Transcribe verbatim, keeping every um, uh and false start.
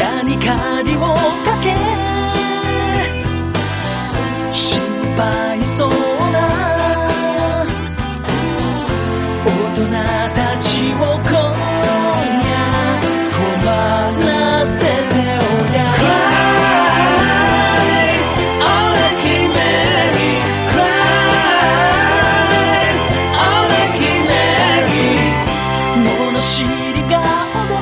に鍵をかけ心配そうな大人たちを今夜困らせておりゃ Cry Oh Lucky Mary Cry Oh Lucky Mary 物知り顔で